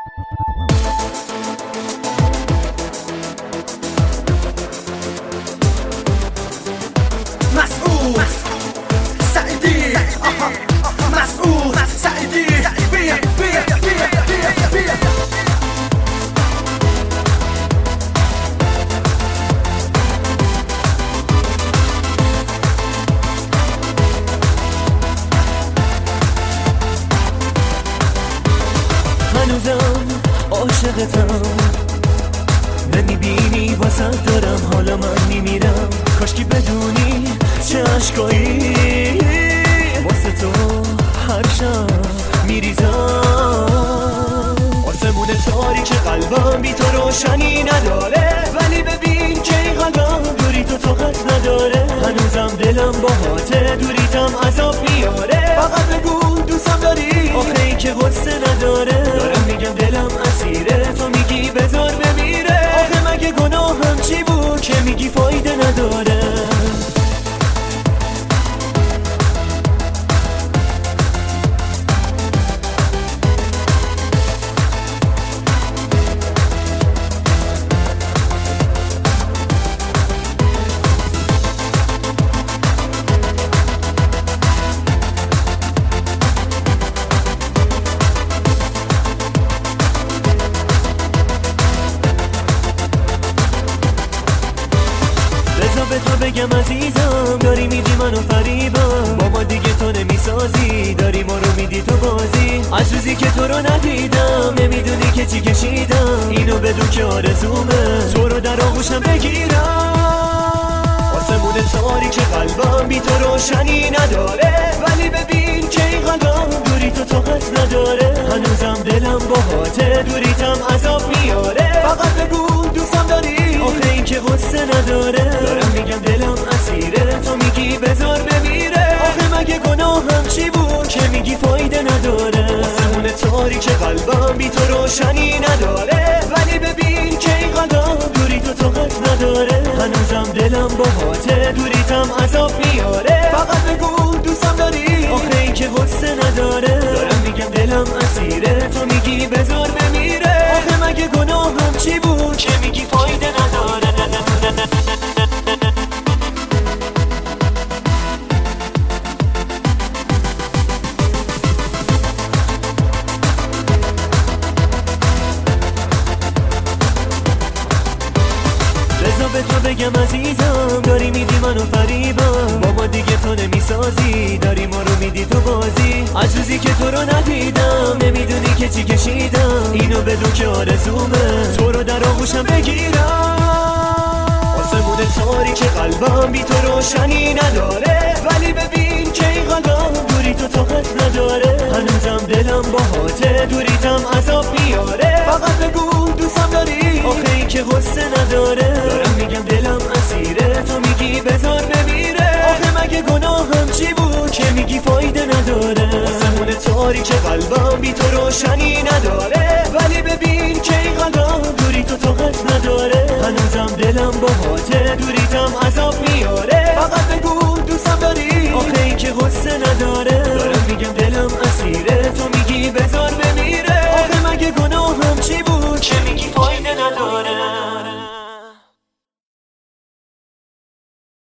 مسعود سعیدی، مسعود سعیدی، بیا بیا بیا بیا بیا. هنوزم عاشقتم، نمیبینی واسه دارم حالا من میمیرم. کاشکی بدونی چه عشقایی واسه تو هر شب میریزم. آسمون تاریک قلبم بی تو روشنی نداره، ولی ببین که این قلبم دوری تو طاقت نداره. هنوزم دلم باهاته، دوریتم عذاب میاره. فقط بگو دوستم داری، آخه این که غصه نداره. دارم میگم دلم اسیره، تو میگی بذار بمیره. آخه مگه گناهم چی بود که میگی فایده نداره؟ به تو بگم عزیزم، داری میدی منو فریبم. با ما دیگه تو نمیسازی، داری ما رو میدی تو بازی. از روزی که تو رو ندیدم نمیدونی که چی کشیدم. اینو بدون که آرزومه تو رو در آغوشم بگیرم. آسمون تاریک قلبم بی تو روشنی نداره، ولی ببین که این قلبم دوری تو طاقت نداره. هنوزم دلم باهاته، دوریتم عذاب میاره. فقط بگو دوستم داری، آخه این که غصه نداره. دارم میگم دلم اسیره، تو میگی بذار بمیره. آخه مگه گناهم چی بود که میگی فایده نداره؟ آسمون تاریک قلبم بی تو روشنی نداره، ولی ببین که این قلبم دوری تو طاقت نداره. هنوزم دلم باهاته، دوریتم عذاب میاره. فقط بگو دوستم داری، آخه این که غصه نداره. دارم میگم دلم اسیره، تو میگی بذار بمیره. آخه مگه گناهم چی بود که میگی فایده نداره؟ به تو بگم عزیزم، داری میدی منو فریبم. با ما دیگه تو نمیسازی، داری ما رو میدی تو بازی. از روزی که تو رو ندیدم نمیدونی که چی کشیدم. اینو بدون که آرزومه تو رو در آغوشم بگیرم. آسمون تاریک قلبم بی تو روشنی نداره، ولی ببین که این قلبم دوری تو طاقت نداره. هنوزم دلم باهاته، دوریتم عذاب میاره. فقط بگو دوستم داری، آخه این که غصه نداره. دارم میگم دلم اسیره، تو میگی بذار بمیره. آخه مگه گناهم چی بود که میگی فایده نداره؟ آسمون تاریک قلبم بی تو روشنی نداره، ولی ببین که این قلبم دوری تو طاقت نداره. هنوزم دلم باهاته، دوریتم عذاب میاره. فقط بگو دوستم داری، آخه این که غصه نداره.